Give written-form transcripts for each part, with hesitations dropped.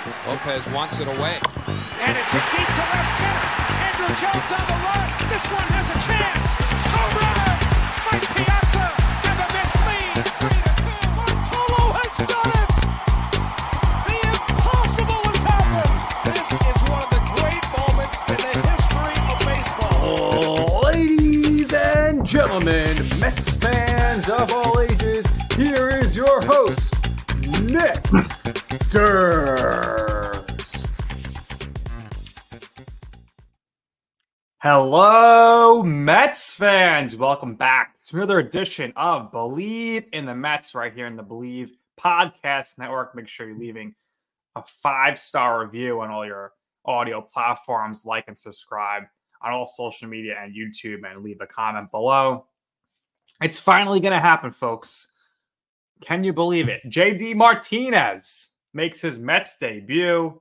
Lopez wants it away. And it's hit deep to left center. Andrew Jones on the run. This one has a chance. Home run! Mike Piazza and the Mets lead 3-2. Bartolo has done it! The impossible has happened! This is one of the great moments in the history of baseball. Ladies and gentlemen, Mets fans of all ages, here is your host, Nick Durst. Hello, Mets fans. Welcome back to another edition of Believe in the Mets right here in the Believe Podcast Network. Make sure you're leaving a 5-star review on all your audio platforms. Like and subscribe on all social media and YouTube, and leave a comment below. It's finally going to happen, folks. Can you believe it? JD Martinez makes his Mets debut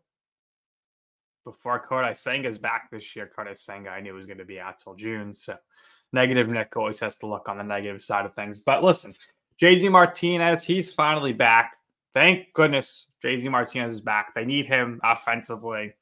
before Kodai Senga is back this year. Kodai Senga, I knew was going to be out till June, so negative Nick always has to look on the negative side of things. But listen, JD Martinez, he's finally back. Thank goodness JD Martinez is back. They need him offensively.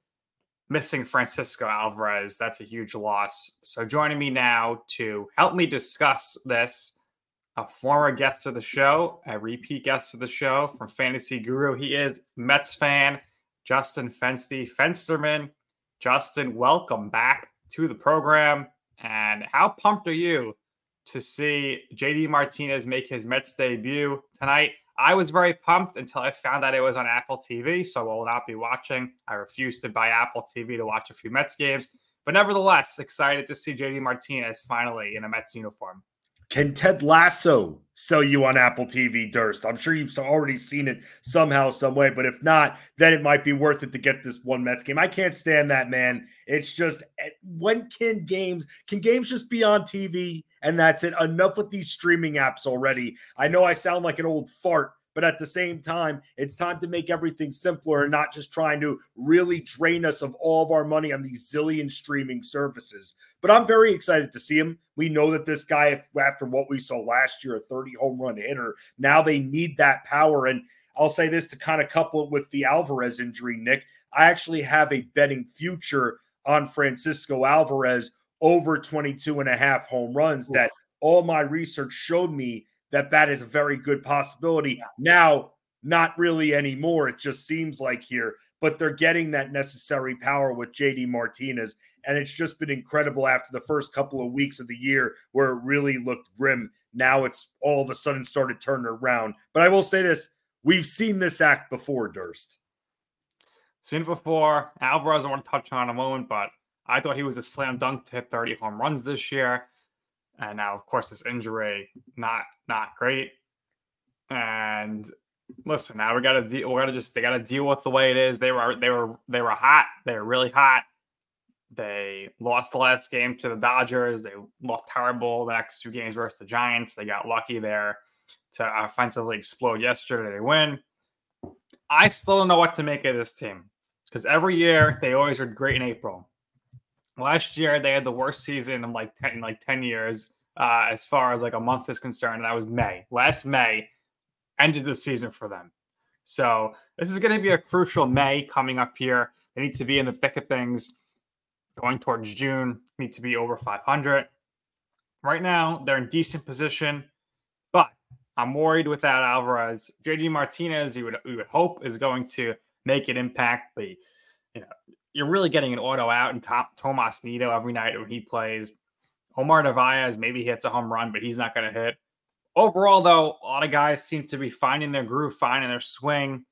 Missing Francisco Alvarez, that's a huge loss. So joining me now to help me discuss this, a former guest of the show, a repeat guest of the show from Fantasy Guru. He is Mets fan, Justin Fensterman. Justin, welcome back to the program. And how pumped are you to see JD Martinez make his Mets debut tonight? I was very pumped until I found out it was on Apple TV, so I will not be watching. I refused to buy Apple TV to watch a few Mets games, but nevertheless, excited to see JD Martinez finally in a Mets uniform. Can Ted Lasso sell you on Apple TV, Durst? I'm sure you've already seen it somehow, some way, but if not, then it might be worth it to get this one Mets game. I can't stand that, man. It's just, when can games just be on TV and that's it? Enough with these streaming apps already. I know I sound like an old fart, but at the same time, it's time to make everything simpler and not just trying to really drain us of all of our money on these zillion streaming services. But I'm very excited to see him. We know that this guy, after what we saw last year, a 30 home run hitter, now they need that power. And I'll say this to kind of couple it with the Alvarez injury, Nick. I actually have a betting future on Francisco Alvarez over 22 and a half home runs. Oof. That all my research showed me that is a very good possibility. Now, not really anymore. It just seems like here, but they're getting that necessary power with JD Martinez. And it's just been incredible after the first couple of weeks of the year where it really looked grim. Now it's all of a sudden started turning around. But I will say this, we've seen this act before, Durst. Seen it before. Alvarez, I want to touch on in a moment, but I thought he was a slam dunk to hit 30 home runs this year. And now, of course, this injury, not great. And listen, now they got to deal with the way it is. They were hot. They were really hot. They lost the last game to the Dodgers. They looked terrible the next 2 games versus the Giants. They got lucky there to offensively explode yesterday. They win. I still don't know what to make of this team because every year they always are great in April. Last year, they had the worst season in like 10 years as far as like a month is concerned, and that was May. Last May ended the season for them. So this is going to be a crucial May coming up here. They need to be in the thick of things going towards June, need to be over 500. Right now, they're in decent position, but I'm worried without Alvarez. JD Martinez, we would hope, is going to make an impact, but you're really getting an auto out and Tomas Nido every night when he plays. Omar Narvaez, maybe hits a home run, but he's not going to hit. Overall, though, a lot of guys seem to be finding their groove, finding their swing.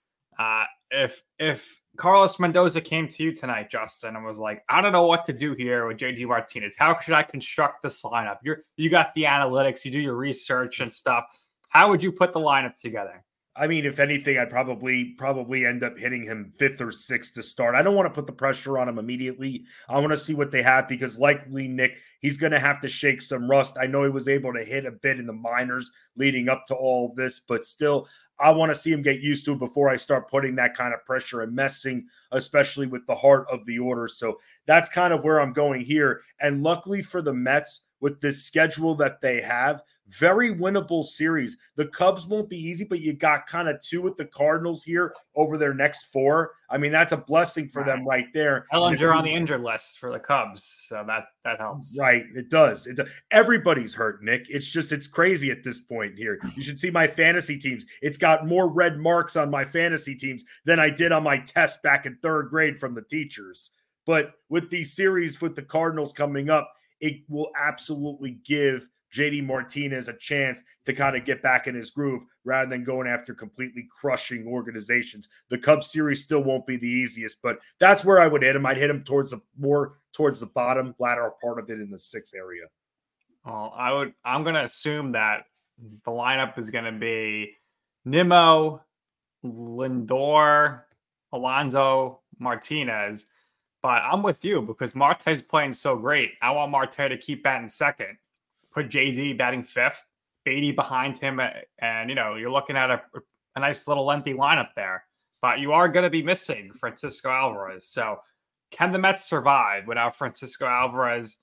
If Carlos Mendoza came to you tonight, Justin, and was like, I don't know what to do here with JD Martinez. How should I construct this lineup? You got the analytics, you do your research and stuff. How would you put the lineup together? I mean, if anything, I'd probably end up hitting him 5th or 6th to start. I don't want to put the pressure on him immediately. I want to see what they have because likely, Nick, he's going to have to shake some rust. I know he was able to hit a bit in the minors leading up to all of this, but still, I want to see him get used to it before I start putting that kind of pressure and messing, especially with the heart of the order. So that's kind of where I'm going here. And luckily for the Mets, with this schedule that they have. Very winnable series. The Cubs won't be easy, but you got kind of 2 with the Cardinals here over their next 4. I mean, that's a blessing for them right there. Ellinger on the injured list for the Cubs, so that helps. Right, it does. Everybody's hurt, Nick. It's crazy at this point here. You should see my fantasy teams. It's got more red marks on my fantasy teams than I did on my test back in 3rd grade from the teachers. But with these series with the Cardinals coming up, it will absolutely give JD Martinez a chance to kind of get back in his groove rather than going after completely crushing organizations. The Cubs series still won't be the easiest, but that's where I would hit him. I'd hit him towards the bottom, latter part of it in the 6th area. Well, I'm going to assume that the lineup is going to be Nimmo, Lindor, Alonso, Martinez. But I'm with you because Marte's playing so great. I want Marte to keep batting 2nd. Put Jay-Z batting 5th, Beatty behind him, and you're looking at a nice little lengthy lineup there. But you are going to be missing Francisco Alvarez. So can the Mets survive without Francisco Alvarez?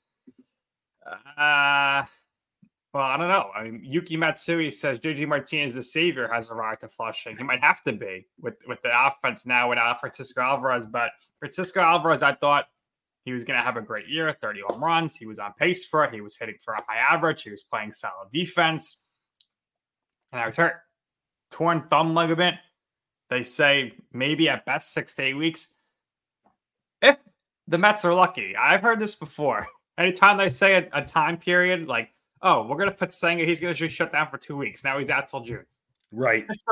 Well, I don't know. I mean, Yuki Matsui says JD Martinez, the savior, has arrived to Flushing. He might have to be with the offense now without Francisco Alvarez. But Francisco Alvarez, I thought he was going to have a great year, 30 home runs. He was on pace for it. He was hitting for a high average. He was playing solid defense. And I was hurt. Torn thumb ligament. They say maybe at best 6 to 8 weeks. If the Mets are lucky. I've heard this before. Anytime they say a time period, like, oh, we're going to put Senga, he's going to just shut down for 2 weeks. Now he's out till June. Right. If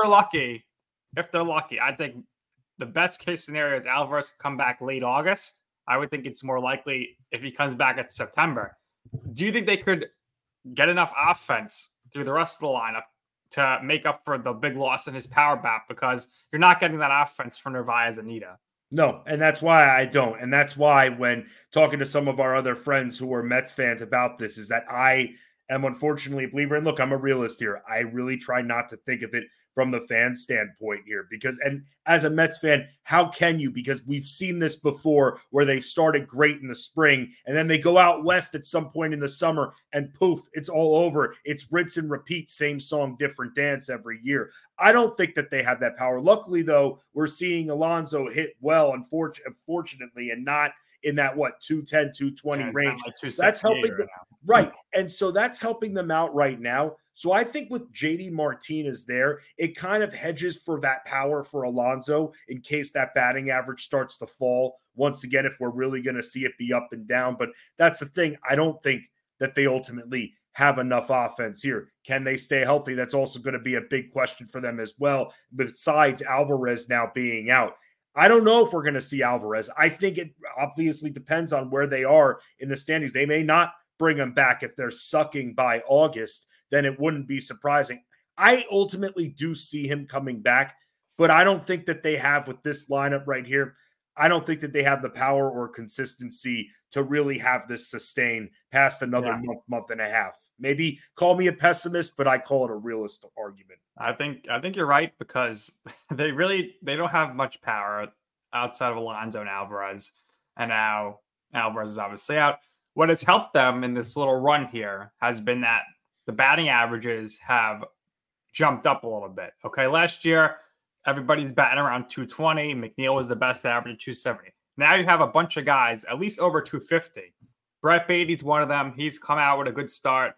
they're lucky, I think the best case scenario is Alvarez come back late August. I would think it's more likely if he comes back at September. Do you think they could get enough offense through the rest of the lineup to make up for the big loss in his power bat? Because you're not getting that offense from Narvaez and Anita. No, and that's why I don't. And that's why when talking to some of our other friends who are Mets fans about this is that I am unfortunately a believer. And look, I'm a realist here. I really try not to think of it from the fan standpoint here and as a Mets fan, how can you? Because we've seen this before where they've started great in the spring and then they go out west at some point in the summer and poof, it's all over. It's rinse and repeat, same song, different dance every year. I don't think that they have that power. Luckily, though, we're seeing Alonso hit well, unfortunately, and not in that 210, 220 range. Like that's helping them, right. And so that's helping them out right now. So I think with JD Martinez there, it kind of hedges for that power for Alonso in case that batting average starts to fall once again, if we're really going to see it be up and down. But that's the thing. I don't think that they ultimately have enough offense here. Can they stay healthy? That's also going to be a big question for them as well, besides Alvarez now being out. I don't know if we're going to see Alvarez. I think it obviously depends on where they are in the standings. They may not bring him back. If they're sucking by August, then it wouldn't be surprising. I ultimately do see him coming back, but I don't think that they have with this lineup right here. I don't think that they have the power or consistency to really have this sustain past another month and a half. Maybe call me a pessimist, but I call it a realist argument. I think you're right because they don't have much power outside of Alonso and Alvarez. And now Alvarez is obviously out. What has helped them in this little run here has been that the batting averages have jumped up a little bit. Okay, last year, everybody's batting around 220. McNeil was the best average at 270. Now you have a bunch of guys at least over 250. Brett Beatty's one of them. He's come out with a good start.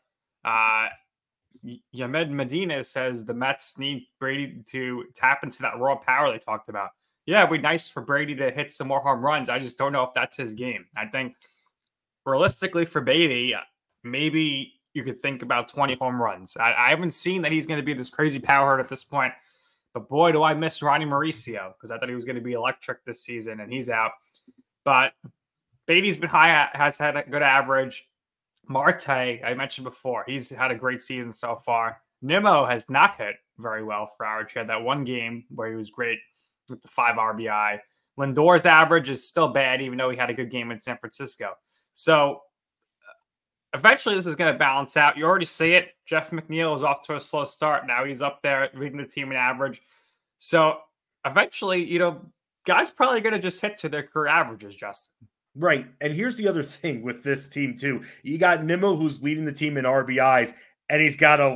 Yamed Medina says the Mets need Brady to tap into that raw power they talked about. Yeah, it'd be nice for Brady to hit some more home runs. I just don't know if that's his game. I think realistically for Beatty, maybe you could think about 20 home runs. I haven't seen that he's going to be this crazy power at this point. But boy, do I miss Ronnie Mauricio because I thought he was going to be electric this season, and he's out. But Beatty's been high, has had a good average. Marte, I mentioned before, he's had a great season so far. Nimmo has not hit very well for average. He had that one game where he was great with the 5 RBI. Lindor's average is still bad, even though he had a good game in San Francisco. So eventually this is going to balance out. You already see it. Jeff McNeil is off to a slow start. Now he's up there leading the team in average. So eventually, guys probably going to just hit to their career averages, Justin. Right. And here's the other thing with this team, too. You got Nimmo, who's leading the team in RBIs, and he's got a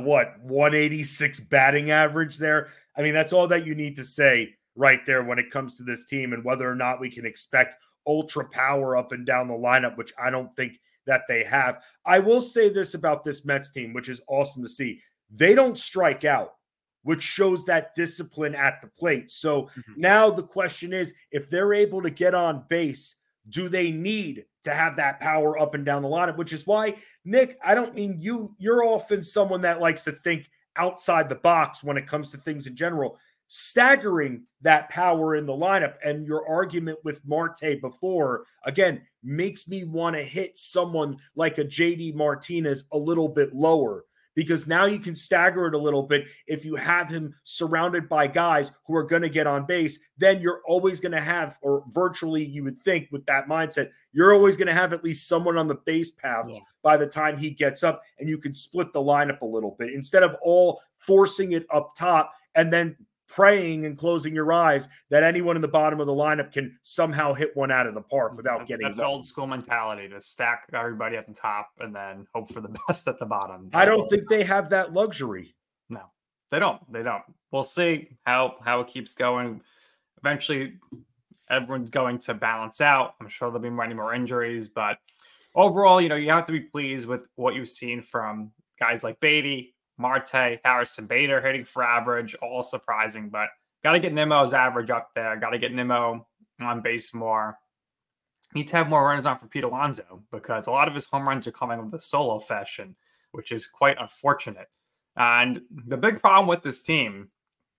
186 batting average there. I mean, that's all that you need to say right there when it comes to this team and whether or not we can expect ultra power up and down the lineup, which I don't think that they have. I will say this about this Mets team, which is awesome to see. They don't strike out, which shows that discipline at the plate. So now the question is, if they're able to get on base, do they need to have that power up and down the lineup? Which is why, Nick, I don't mean you're often someone that likes to think outside the box when it comes to things in general. Staggering that power in the lineup and your argument with Marte before, again, makes me want to hit someone like a JD Martinez a little bit lower, because now you can stagger it a little bit. If you have him surrounded by guys who are going to get on base, then you're always going to have, or virtually you would think with that mindset, you're always going to have at least someone on the base paths by the time he gets up, and you can split the lineup a little bit instead of all forcing it up top and then praying and closing your eyes that anyone in the bottom of the lineup can somehow hit one out of the park without getting That's old school mentality, to stack everybody at the top and then hope for the best at the bottom. I don't think they have that luxury. No, they don't. We'll see how it keeps going. Eventually, everyone's going to balance out. I'm sure there'll be many more injuries, but overall, you have to be pleased with what you've seen from guys like Beatty, Marte, Harrison Bader hitting for average, all surprising, but got to get Nimmo's average up there. Got to get Nimmo on base more. Need to have more runners on for Pete Alonso, because a lot of his home runs are coming with a solo fashion, which is quite unfortunate. And the big problem with this team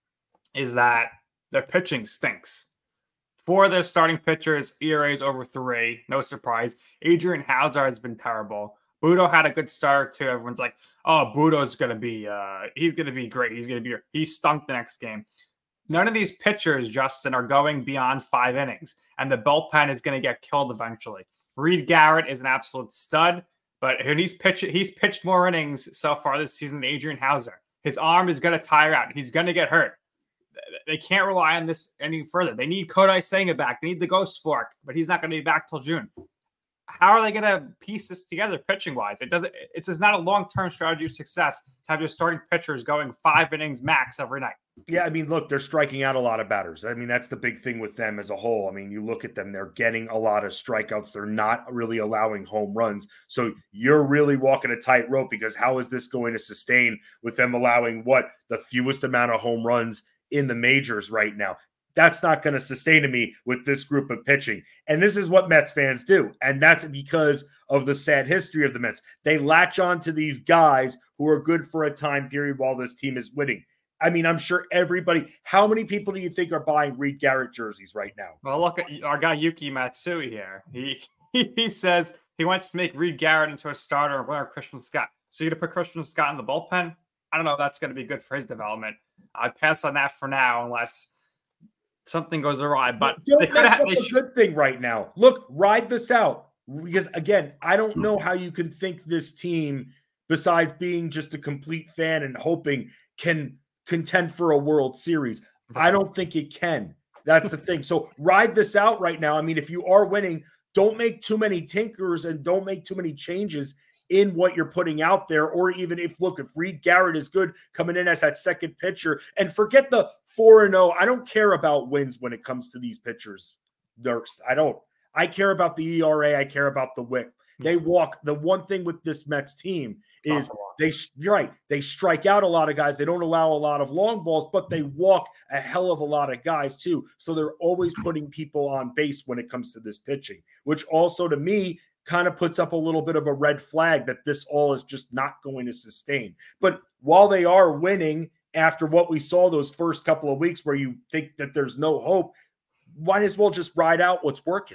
is that their pitching stinks. 4 of their starting pitchers, ERAs over 3, no surprise. Adrian Hauser has been terrible. Budo had a good start too. Everyone's like, "Oh, Budo's gonna be, he's gonna be great. He stunk the next game." None of these pitchers, Justin, are going beyond 5 innings, and the bullpen is gonna get killed eventually. Reed Garrett is an absolute stud, but he's pitched more innings so far this season than Adrian Hauser. His arm is gonna tire out. He's gonna get hurt. They can't rely on this any further. They need Kodai Senga back. They need the Ghost Fork, but he's not going to be back till June. How are they going to piece this together pitching wise? It's not a long-term strategy of success to have your starting pitchers going 5 innings max every night. Yeah, I mean, look, they're striking out a lot of batters. I mean, that's the big thing with them as a whole. I mean, you look at them, they're getting a lot of strikeouts. They're not really allowing home runs. So you're really walking a tightrope, because how is this going to sustain with them allowing the fewest amount of home runs in the majors right now? That's not going to sustain to me with this group of pitching. And this is what Mets fans do. And that's because of the sad history of the Mets. They latch on to these guys who are good for a time period while this team is winning. I mean, I'm sure how many people do you think are buying Reed Garrett jerseys right now? Well, look at our guy Yuki Matsui here. He says he wants to make Reed Garrett into a starter and winner Christian Scott. So you're going to put Christian Scott in the bullpen? I don't know if that's going to be good for his development. I'd pass on that for now unless something goes awry. But they could have a good thing right now. Look, ride this out. Because again, I don't know how you can think this team, besides being just a complete fan and hoping, can contend for a World Series. I don't think it can. That's the thing. So ride this out right now. I mean, if you are winning, don't make too many tinkers and don't make too many changes in what you're putting out there. Or even if Reed Garrett is good coming in as that second pitcher, and forget the 4-0. I don't care about wins when it comes to these pitchers, Dirks. I don't. I care about the ERA. I care about the WHIP. They walk. The one thing with this Mets team is they strike out a lot of guys. They don't allow a lot of long balls, but they walk a hell of a lot of guys too. So they're always putting people on base when it comes to this pitching, which also to me kind of puts up a little bit of a red flag that this all is just not going to sustain. But while they are winning, after what we saw those first couple of weeks where you think that there's no hope, might as well just ride out what's working.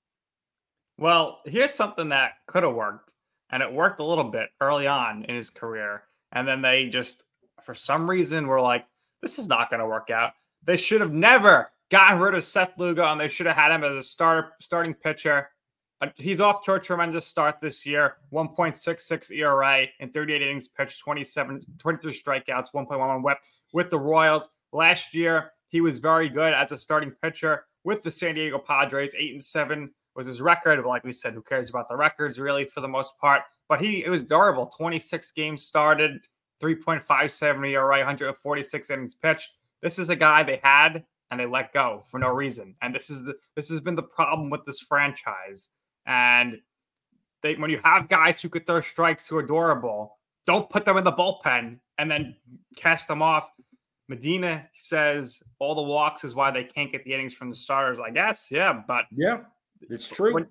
Well, here's something that could have worked, and it worked a little bit early on in his career. And then they just, for some reason, were like, this is not going to work out. They should have never gotten rid of Seth Lugo, and they should have had him as a starting pitcher. He's off to a tremendous start this year. 1.66 ERA in 38 innings pitched, 23 strikeouts, 1.11 WHIP with the Royals. Last year, he was very good as a starting pitcher with the San Diego Padres, 8-7 was his record. But like we said, who cares about the records really for the most part? But it was durable. 26 games started, 3.57 ERA, 146 innings pitched. This is a guy they had and they let go for no reason. And this has been the problem with this franchise. And when you have guys who could throw strikes who are durable, don't put them in the bullpen and then cast them off. Medina says all the walks is why they can't get the innings from the starters. I guess, yeah, but yeah, it's true.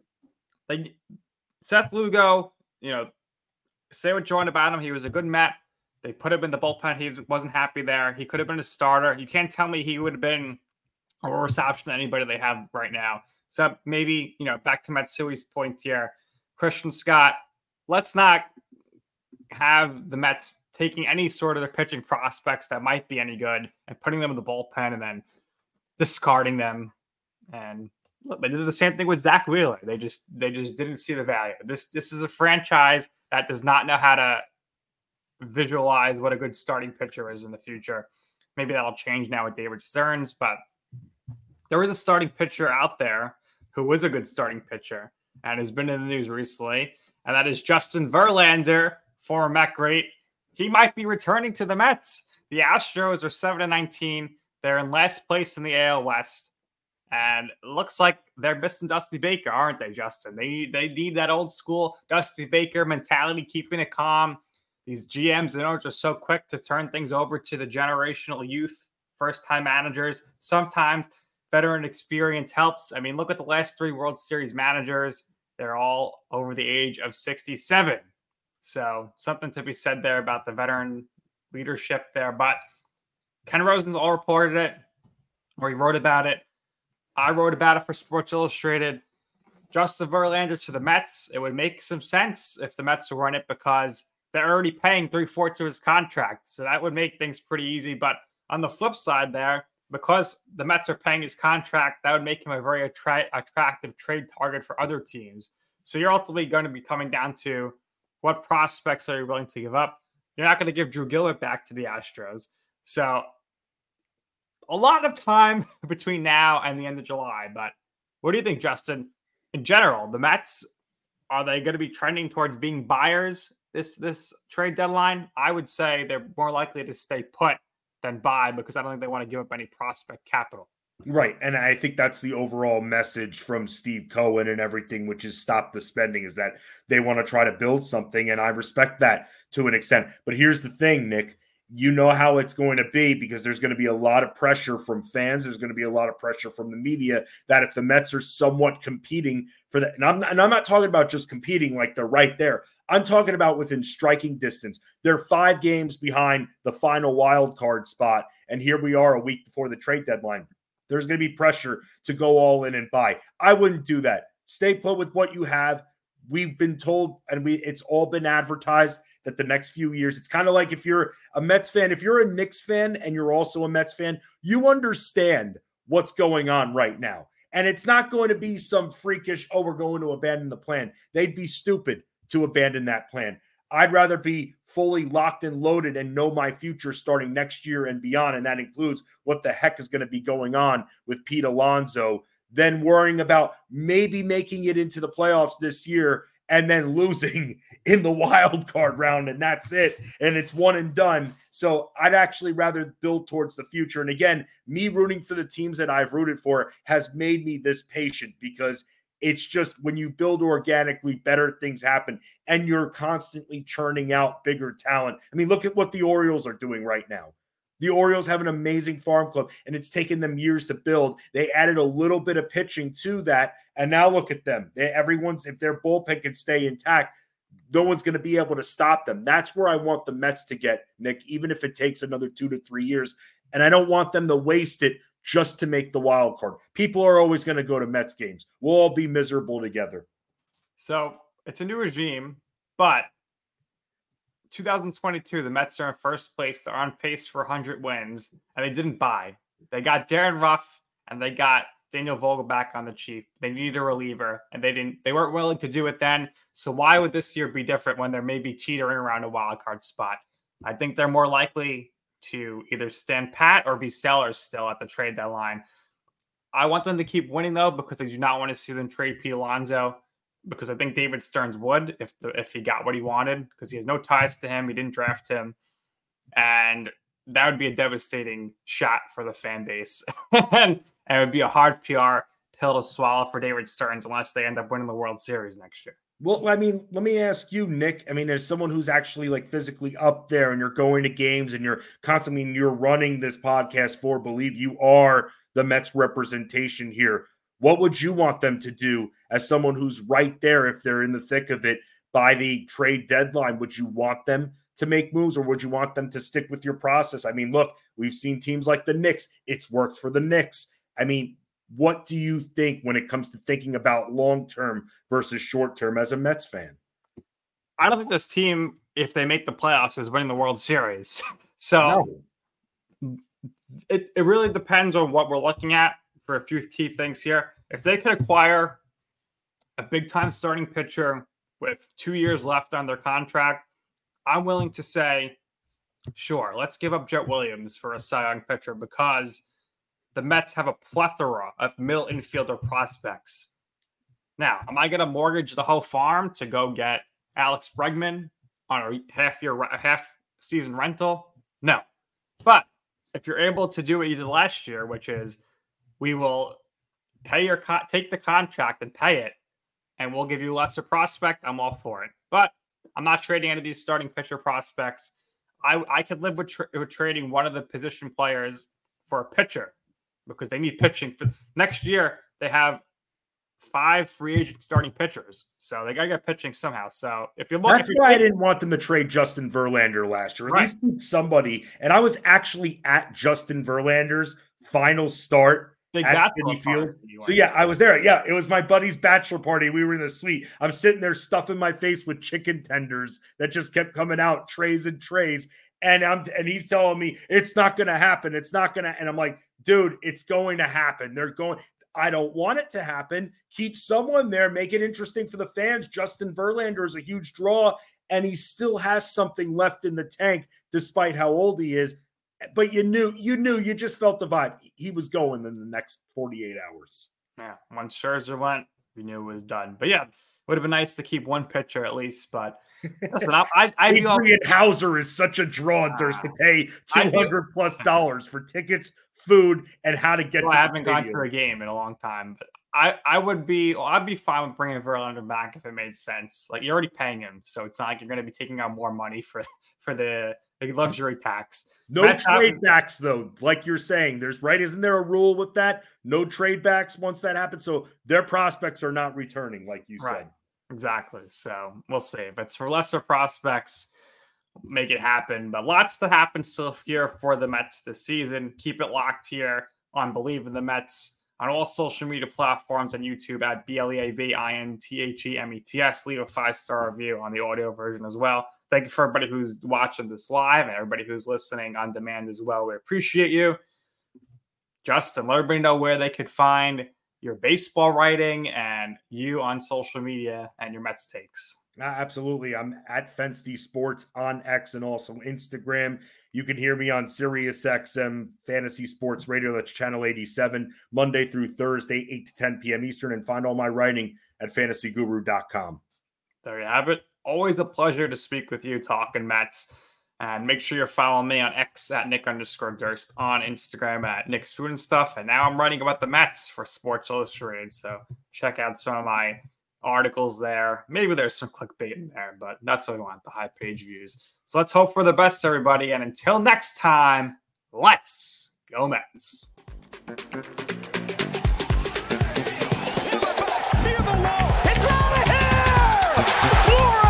Seth Lugo, say what you want about him. He was a good Met. They put him in the bullpen. He wasn't happy there. He could have been a starter. You can't tell me he would have been a worse option than anybody they have right now. So maybe, back to Matsui's point here, Christian Scott, let's not have the Mets taking any sort of their pitching prospects that might be any good and putting them in the bullpen and then discarding them. And look, they did the same thing with Zach Wheeler. They just didn't see the value. This is a franchise that does not know how to visualize what a good starting pitcher is in the future. Maybe that'll change now with David Stearns, but there is a starting pitcher out there who is a good starting pitcher and has been in the news recently, and that is Justin Verlander, former Met great. He might be returning to the Mets. The Astros are 7-19. They're in last place in the AL West. And it looks like they're missing Dusty Baker, aren't they, Justin? They need that old school Dusty Baker mentality, keeping it calm. These GMs and owners are so quick to turn things over to the generational youth, first-time managers. Sometimes veteran experience helps. I mean, look at the last 3 World Series managers. They're all over the age of 67. So something to be said there about the veteran leadership there. But Ken Rosenthal reported it, or he wrote about it. I wrote about it for Sports Illustrated. Justin Verlander to the Mets. It would make some sense if the Mets were run it because they're already paying 3/4 of his contract. So that would make things pretty easy. But on the flip side there, because the Mets are paying his contract, that would make him a very attractive trade target for other teams. So you're ultimately going to be coming down to what prospects are you willing to give up? You're not going to give Drew Gillett back to the Astros. So a lot of time between now and the end of July. But what do you think, Justin? In general, the Mets, are they going to be trending towards being buyers this trade deadline? I would say they're more likely to stay put than buy because I don't think they want to give up any prospect capital. Right. And I think that's the overall message from Steve Cohen and everything, which is stop the spending, is that they want to try to build something. And I respect that to an extent. But here's the thing, Nick, you know how it's going to be because there's going to be a lot of pressure from fans. There's going to be a lot of pressure from the media that if the Mets are somewhat competing for that, and I'm not talking about just competing like they're right there. I'm talking about within striking distance. They're 5 games behind the final wild card spot. And here we are a week before the trade deadline. There's going to be pressure to go all in and buy. I wouldn't do that. Stay put with what you have. We've been told, and it's all been advertised that the next few years, it's kind of like if you're a Mets fan, if you're a Knicks fan and you're also a Mets fan, you understand what's going on right now. And it's not going to be some freakish, oh, we're going to abandon the plan. They'd be stupid to abandon that plan. I'd rather be fully locked and loaded and know my future starting next year and beyond. And that includes what the heck is going to be going on with Pete Alonso, than worrying about maybe making it into the playoffs this year and then losing in the wild card round. And that's it. And it's one and done. So I'd actually rather build towards the future. And again, me rooting for the teams that I've rooted for has made me this patient because it's just when you build organically, better things happen and you're constantly churning out bigger talent. I mean, look at what the Orioles are doing right now. The Orioles have an amazing farm club, and it's taken them years to build. They added a little bit of pitching to that, and now look at them. If their bullpen can stay intact, no one's going to be able to stop them. That's where I want the Mets to get, Nick, even if it takes another 2 to 3 years. And I don't want them to waste it just to make the wild card. People are always going to go to Mets games. We'll all be miserable together. So it's a new regime, but 2022, the Mets are in first place. They're on pace for 100 wins, and they didn't buy. They got Darren Ruff, and they got Daniel Vogelbach on the cheap. They needed a reliever, and they weren't willing to do it then. So why would this year be different when they're maybe teetering around a wild card spot? I think they're more likely to either stand pat or be sellers still at the trade deadline. I want them to keep winning, though, because I do not want to see them trade Pete Alonso, because I think David Stearns would if he got what he wanted, because he has no ties to him. He didn't draft him. And that would be a devastating shot for the fan base. and it would be a hard PR pill to swallow for David Stearns unless they end up winning the World Series next year. Well, I mean, let me ask you, Nick. I mean, as someone who's actually like physically up there and you're going to games and you're constantly, you're running this podcast for Believe, you are the Mets representation here. What would you want them to do as someone who's right there if they're in the thick of it by the trade deadline? Would you want them to make moves, or would you want them to stick with your process? I mean, look, we've seen teams like the Knicks. It's worked for the Knicks. I mean, what do you think when it comes to thinking about long-term versus short-term as a Mets fan? I don't think this team, if they make the playoffs, is winning the World Series. So it really depends on what we're looking at for a few key things here. If they could acquire a big-time starting pitcher with 2 years left on their contract, I'm willing to say, sure, let's give up Jet Williams for a Cy Young pitcher, because the Mets have a plethora of middle infielder prospects. Now, am I going to mortgage the whole farm to go get Alex Bregman on a half-season rental? No. But if you're able to do what you did last year, which is we will pay take the contract and pay it, and we'll give you lesser prospect, I'm all for it. But I'm not trading any of these starting pitcher prospects. I could live with trading one of the position players for a pitcher, because they need pitching. For next year, they have 5 free agent starting pitchers. So they got to get pitching somehow. So if you're looking... That's why I didn't want them to trade Justin Verlander last year. At least somebody. And I was actually at Justin Verlander's final start at City Field. So yeah, I was there. Yeah, it was my buddy's bachelor party. We were in the suite. I'm sitting there stuffing my face with chicken tenders that just kept coming out, trays and trays. And he's telling me it's not going to happen. It's not going to. And I'm like, dude, it's going to happen. I don't want it to happen. Keep someone there. Make it interesting for the fans. Justin Verlander is a huge draw, and he still has something left in the tank, despite how old he is. But you just felt the vibe. He was going in the next 48 hours. Yeah, once Scherzer went, we knew it was done. But yeah, would have been nice to keep one pitcher at least. But listen, Adrian Hauser is such a draw, Durst, to pay $200+ for tickets, food, and how to get to the I haven't gone to a game in a long time, but I'd be fine with bringing Verlander back if it made sense. Like, you're already paying him, so it's not like you're going to be taking out more money for the luxury tax. No trade backs, though. Like you're saying, isn't there a rule with that? No trade backs once that happens. So their prospects are not returning, like you said. Exactly. So we'll see. If it's for lesser prospects, make it happen. But lots to happen still here for the Mets this season. Keep it locked here on Believe in the Mets on all social media platforms, on YouTube at BLEAVINTHEMETS. Leave a 5-star review on the audio version as well. Thank you for everybody who's watching this live and everybody who's listening on demand as well. We appreciate you. Justin, let everybody know where they could find your baseball writing and you on social media and your Mets takes. Absolutely. I'm at FenceD Sports on X and also Instagram. You can hear me on SiriusXM Fantasy Sports Radio. That's channel 87, Monday through Thursday, 8 to 10 p.m. Eastern, and find all my writing at fantasyguru.com. There you have it. Always a pleasure to speak with you, talking Mets. And make sure you're following me on X at Nick_Durst, on Instagram at Nick's Food and Stuff. And now I'm writing about the Mets for Sports Illustrated. So check out some of my articles there. Maybe there's some clickbait in there, but that's what we want, the high page views. So let's hope for the best, everybody. And until next time, let's go Mets. Near the wall. It's out of here! Flora!